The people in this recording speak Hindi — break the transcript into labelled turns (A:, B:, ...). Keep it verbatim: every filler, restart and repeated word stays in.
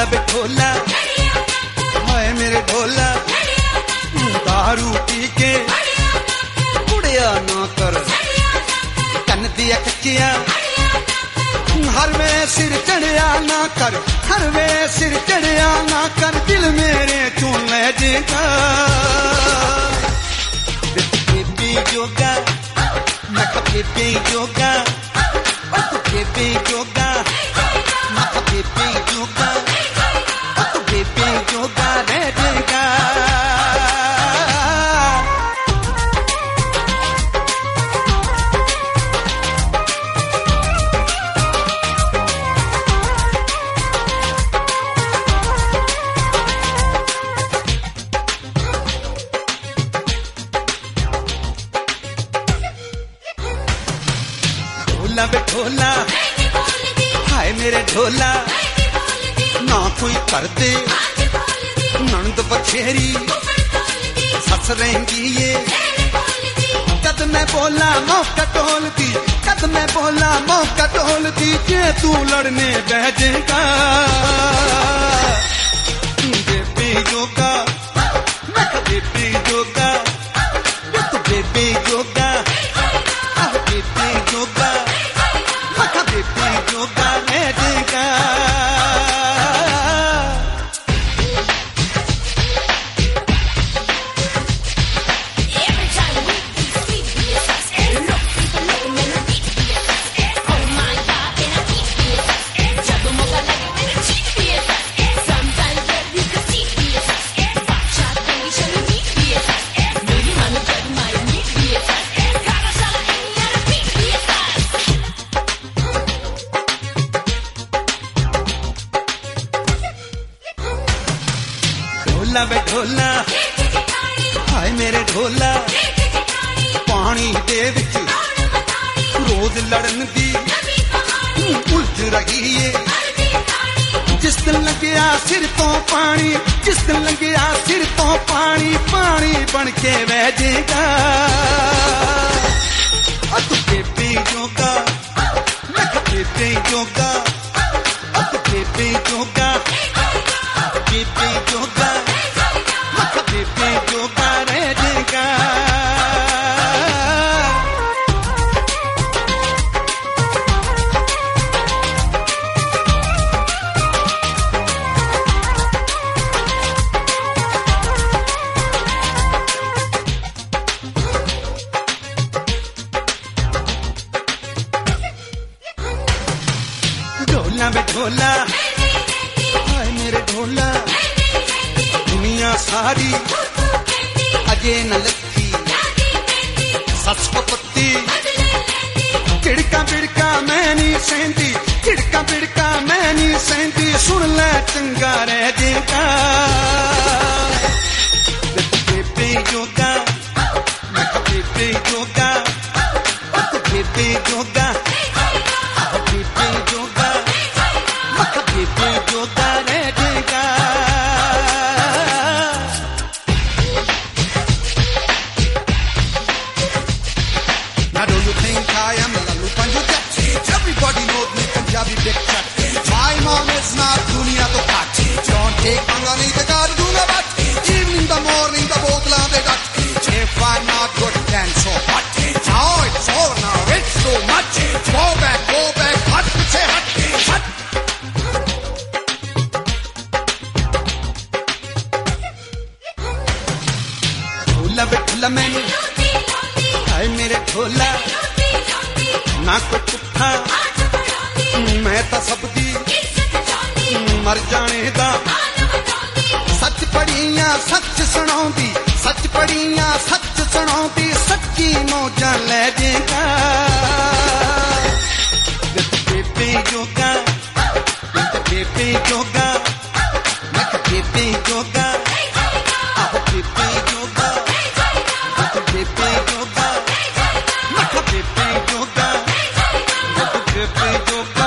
A: बे ढोला, हाय मेरे ढोला, दारू पी के कुड़िया ना कर, कन दिया कच्चिया, हर वे सिर चढ़िया ना कर, हर वे सिर चढ़िया ना कर, दिल मेरे चूं ले जेगा। बेबी योगा, मैं बेबी योगा, बेबी योगा, मैं बेबी योगा, बेबी योगा रह जेगा। ढोला बे ढोला, हाय मेरे ढोला, ना कोई कर दे नंद बछेरी, सस रहेंगी ये, कद मैं बोला मौका टोलती, कद मैं बोला मौका टोलती, जे तू लड़ने बह जेगा। बेबी योगा, मैं बेबी योगा, तू baby yoga, baby yoga, baby yoga रह जेगा। ढोला बे ढोला, हाय मेरे ढोला, पानी दे विच रोज लड़न दी उलझ रही है, जिस दिन लगिया सिर तो पानी, जिस दिन लगिया सिर तो पानी, पानी बन के बह जेगा। तू बेबी योगा, मैं बेबी योगा, तू baby yoga, baby yoga, baby yoga रह जेगा। ढोला बे ढोला, हाय मेरे ढोला, दुनिया सारी अजे न लथी, सच को पत्ती, चिड़का बिड़का मैं नहीं सहती, चिड़का बिड़का मैं नहीं सहती, सुन ले चंगा रह जेगा। बेबी योगा, मैं baby yoga, baby yoga, baby yoga, baby yoga रह जेगा। Everybody knows me, Punjabi big chat. My mom is not dunia to cut. Don't take mangani the car do na bat. Even in the morning the botla they got. If I'm not good then so what? Now it's over now, it's too much. Go back, go back, hut say hut, hut. ढोला बे ढोला मैंने, हाय मेरे ढोला, ना कोई पुट्ठा, मैं तो सबदी मर जाने दा, सच पढ़िया सच सुनाऊंदी, सच पढ़िया सच सुनाऊंदी, सच्ची मौजा ले जेगा। बेबी योगा, बेबी योगा, मैं baby yoga, baby yoga, baby yoga, मैं बेबी योगा, बेबी योगा।